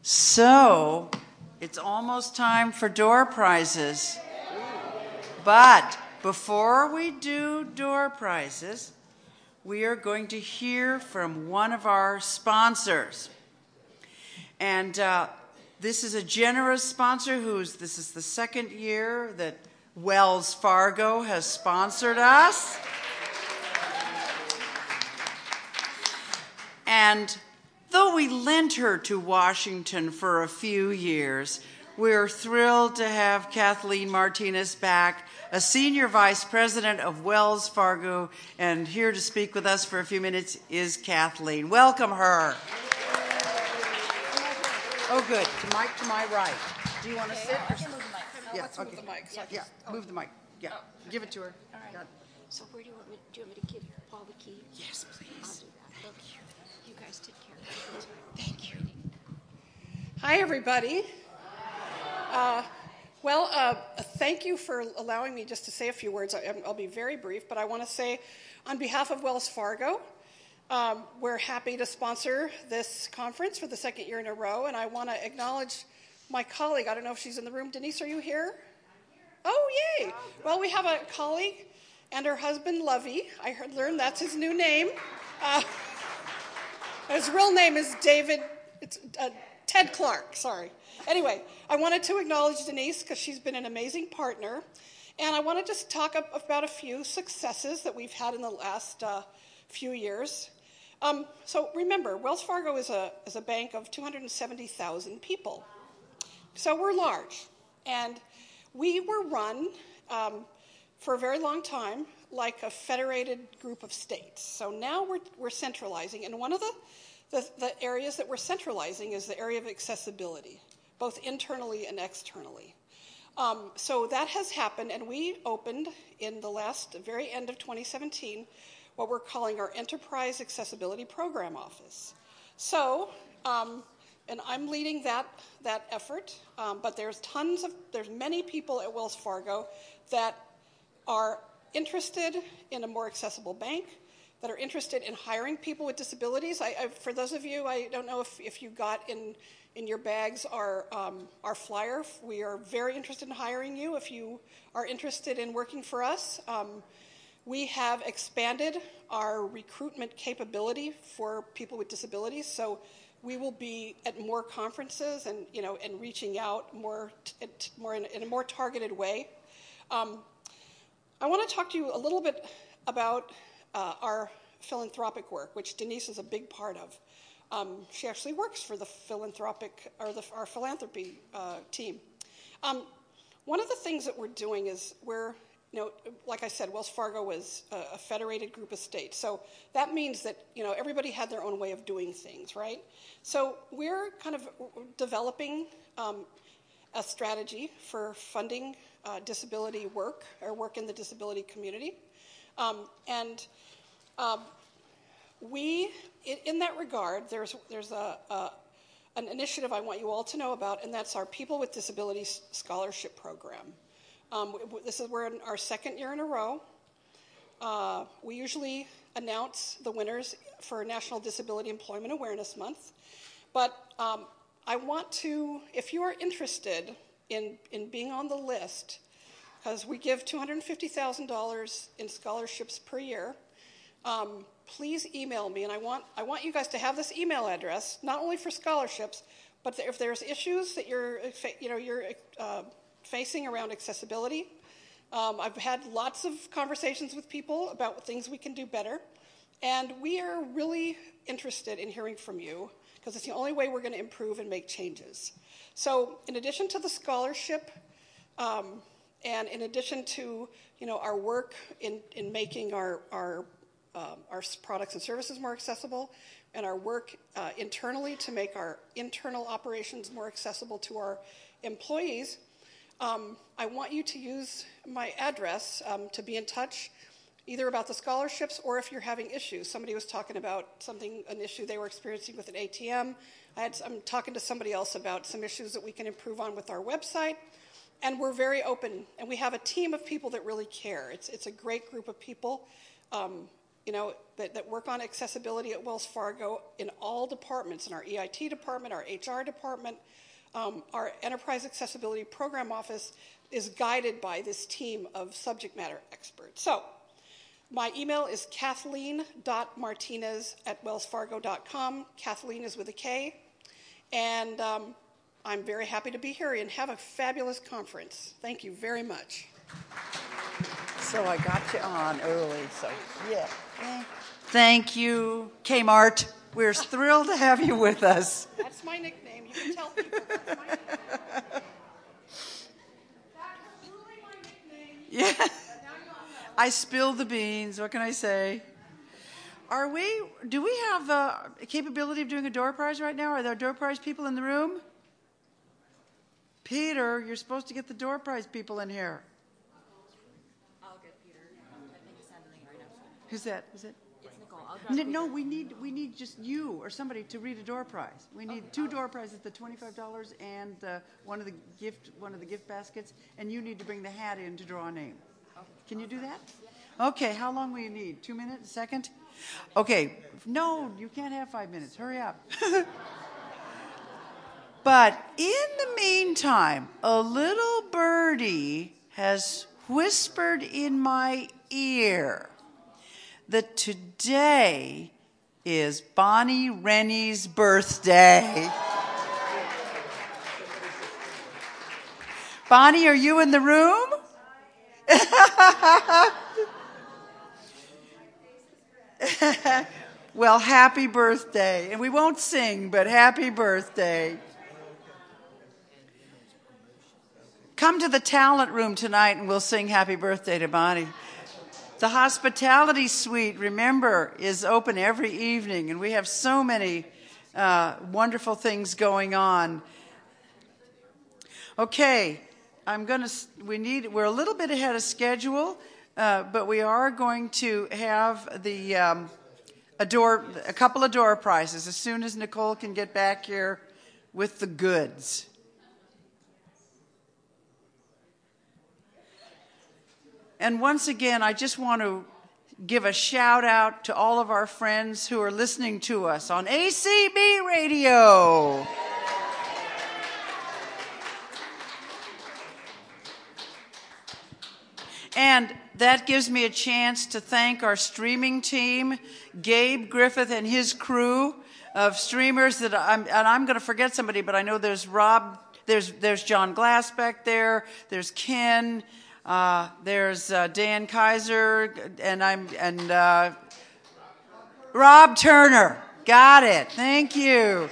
So, it's almost time for door prizes. But before we do door prizes, we are going to hear from one of our sponsors. And this is a generous sponsor this is the second year that Wells Fargo has sponsored us. And though we lent her to Washington for a few years, we're thrilled to have Kathleen Martinez back, a senior vice president of Wells Fargo, and here to speak with us for a few minutes is Kathleen. Welcome her. Oh, good. The mic to my right. Do you want to sit? I can move the mic. Yeah, Let's move the mic. Yeah, move the mic. Yeah, give it to her. All right. So where do you want me to give Paul the key? Yes, please. I'll do that. Okay. You guys take care. Thank you. Hi, everybody. Thank you for allowing me just to say a few words. I'll be very brief, but I want to say on behalf of Wells Fargo, we're happy to sponsor this conference for the second year in a row, and I want to acknowledge my colleague. I don't know if she's in the room. Denise, are you here? Oh, yay. Well, we have a colleague and her husband, Lovey. I learned that's his new name. His real name is David. It's Ted Clark, sorry. Anyway, I wanted to acknowledge Denise because she's been an amazing partner. And I want to just talk about a few successes that we've had in the last few years. So remember, Wells Fargo is a bank of 270,000 people. So we're large. And we were run for a very long time like a federated group of states. So now we're centralizing. And one of the areas that we're centralizing is the area of accessibility, both internally and externally. So that has happened, and we opened in the very end of 2017 what we're calling our Enterprise Accessibility Program Office. So, and I'm leading that effort, but there's many people at Wells Fargo that are interested in a more accessible bank, that are interested in hiring people with disabilities. For those of you, I don't know if you got in your bags our flyer. We are very interested in hiring you if you are interested in working for us. We have expanded our recruitment capability for people with disabilities, so we will be at more conferences and reaching out more in a more targeted way. I want to talk to you a little bit about our philanthropic work, which Denise is a big part of. She actually works for the our philanthropy team. One of the things that we're doing is like I said, Wells Fargo was a federated group of states. So that means that, everybody had their own way of doing things, right? So we're kind of developing a strategy for funding disability work or work in the disability community. In that regard, there's an initiative I want you all to know about, and that's our People with Disabilities Scholarship Program. We're in our second year in a row. We usually announce the winners for National Disability Employment Awareness Month, but I want to, if you are interested in being on the list, because we give $250,000 in scholarships per year, please email me, and I want you guys to have this email address, not only for scholarships, but if there's issues that you're facing around accessibility. I've had lots of conversations with people about things we can do better, and we are really interested in hearing from you because it's the only way we're going to improve and make changes. So in addition to the scholarship, and in addition to our work in making our products and services more accessible, and our work internally to make our internal operations more accessible to our employees, I want you to use my address to be in touch either about the scholarships or if you're having issues. Somebody was talking about an issue they were experiencing with an ATM. I'm talking to somebody else about some issues that we can improve on with our website. And we're very open, and we have a team of people that really care. It's a great group of people, that work on accessibility at Wells Fargo in all departments, in our EIT department, our HR department, our Enterprise Accessibility Program Office is guided by this team of subject matter experts. So my email is kathleen.martinez@wellsfargo.com. Kathleen is with a K. And I'm very happy to be here and have a fabulous conference. Thank you very much. So I got you on early, so yeah. Thank you, Kmart. We're thrilled to have you with us. That's my nickname. You can tell people that's my nickname. That was truly my nickname. Yeah. Now you all know. I spilled the beans. What can I say? Do we have the capability of doing a door prize right now? Are there door prize people in the room? Peter, you're supposed to get the door prize people in here. I'll get Peter. I think he's handling it right now. Who's that? Is it? It's Nicole. I'll grab Peter. No, we need just you or somebody to read a door prize. We need two door prizes, the $25 and one of the gift baskets, and you need to bring the hat in to draw a name. Okay. Can you do that? Okay, how long will you need? 2 minutes? A second? Okay, no, you can't have 5 minutes. Hurry up. But in the meantime, a little birdie has whispered in my ear that today is Bonnie Rennie's birthday. Bonnie, are you in the room? Well, happy birthday. And we won't sing, but happy birthday. Come to the talent room tonight and we'll sing happy birthday to Bonnie. The hospitality suite, remember, is open every evening, and we have so many wonderful things going on. Okay, we're a little bit ahead of schedule, but we are going to have a couple of door prizes as soon as Nicole can get back here with the goods. And once again, I just want to give a shout out to all of our friends who are listening to us on ACB Radio. And that gives me a chance to thank our streaming team, Gabe Griffith and his crew of streamers I'm going to forget somebody, but I know there's Rob, there's John Glass back there, there's Ken, there's Dan Kaiser, and Rob Turner. Got it. Thank you.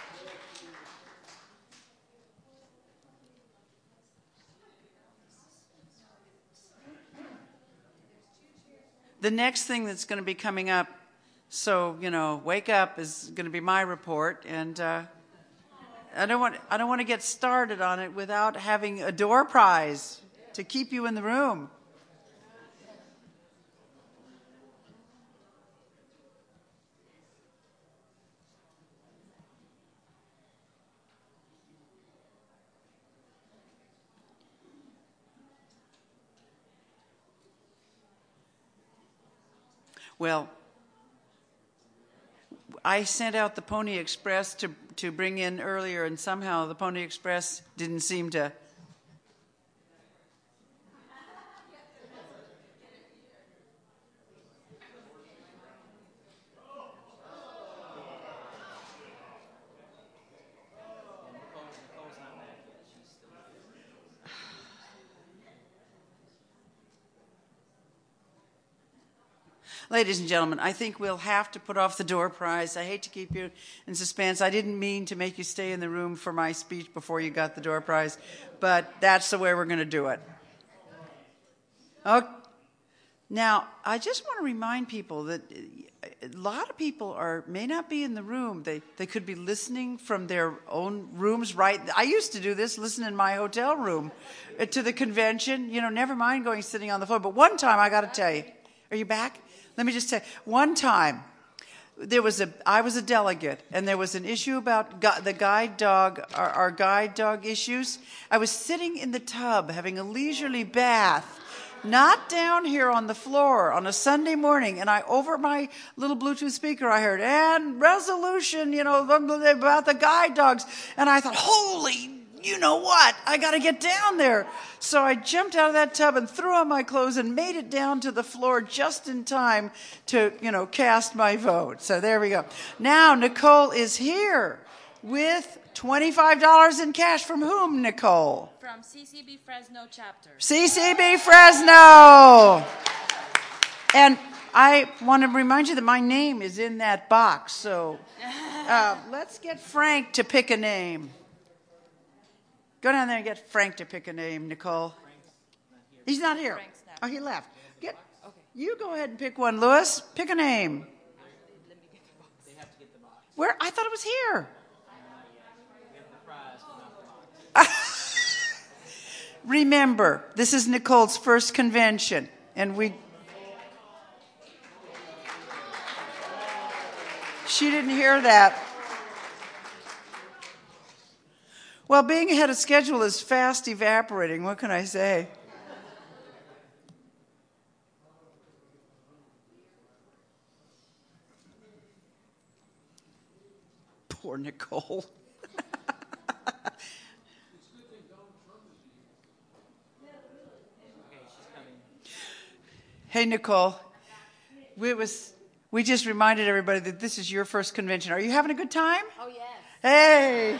The next thing that's going to be coming up, so wake up, is going to be my report, and I don't want to get started on it without having a door prize to keep you in the room. Well, I sent out the Pony Express to bring in earlier, and somehow the Pony Express didn't seem to. Ladies and gentlemen, I think we'll have to put off the door prize. I hate to keep you in suspense. I didn't mean to make you stay in the room for my speech before you got the door prize, but that's the way we're going to do it. Okay. Now, I just want to remind people that a lot of people may not be in the room. They could be listening from their own rooms, right? I used to do this, listen in my hotel room to the convention. Never mind sitting on the floor. But one time, I got to tell you, are you back? Let me just say, one time, I was a delegate, and there was an issue about the guide dog, our guide dog issues. I was sitting in the tub having a leisurely bath, not down here on the floor on a Sunday morning. And over my little Bluetooth speaker, I heard, and resolution, about the guide dogs. And I thought, holy, you know what? I got to get down there. So I jumped out of that tub and threw on my clothes and made it down to the floor just in time to, cast my vote. So there we go. Now Nicole is here with $25 in cash. From whom, Nicole? From CCB Fresno chapter. CCB Fresno. And I want to remind you that my name is in that box. So let's get Frank to pick a name. Go down there and get Frank to pick a name, Nicole. He's not here. Oh, he left. You go ahead and pick one, Louis. Pick a name. Where? I thought it was here. Remember, this is Nicole's first convention, and she didn't hear that. Well, being ahead of schedule is fast evaporating. What can I say? Poor Nicole. Hey, Nicole. We just reminded everybody that this is your first convention. Are you having a good time? Oh, yes. Hey.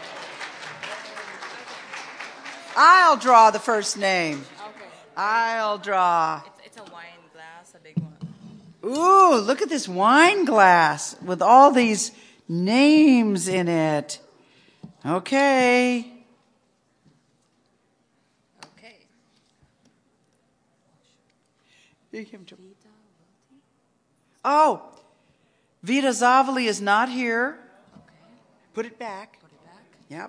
I'll draw the first name. Okay. I'll draw. It's a wine glass, a big one. Ooh, look at this wine glass with all these names in it. Okay. Okay. Oh, Vita Zavali is not here. Okay. Put it back. Put it back. Yep.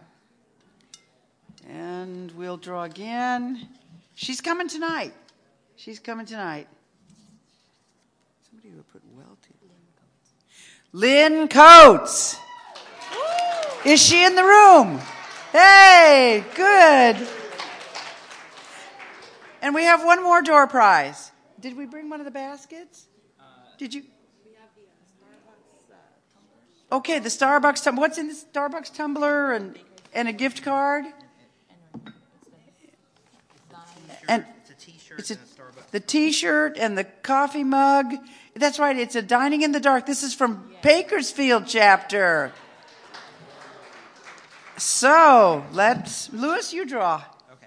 And we'll draw again. She's coming tonight. Somebody who put Welty. Lynn Coates. Is she in the room? Hey, good. And we have one more door prize. Did we bring one of the baskets? Did you? We have the Starbucks tumbler. Okay, the Starbucks tumbler. What's in the Starbucks tumbler and a gift card? And it's a T-shirt it's and a Starbucks. the T-shirt and the coffee mug. That's right. It's a Dining in the Dark. This is from Bakersfield chapter. So Louis, you draw. Okay.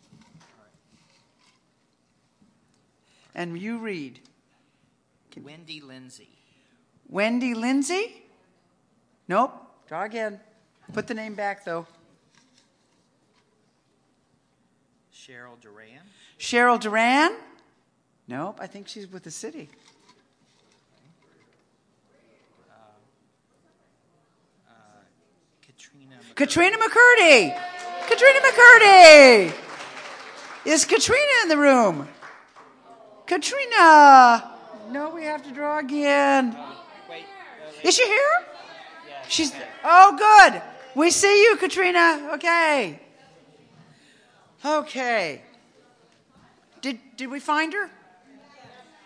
And you read. Wendy Lindsay. Wendy Lindsay? Nope. Draw again. Put the name back, though. Cheryl Duran. Cheryl Duran? Nope. I think she's with the city. Katrina McCurdy. Katrina McCurdy. Is Katrina in the room? Katrina. No, we have to draw again. Wait. Is she here? Yeah, She's. okay. Oh, good. We see you, Katrina. Okay. Okay. Did we find her?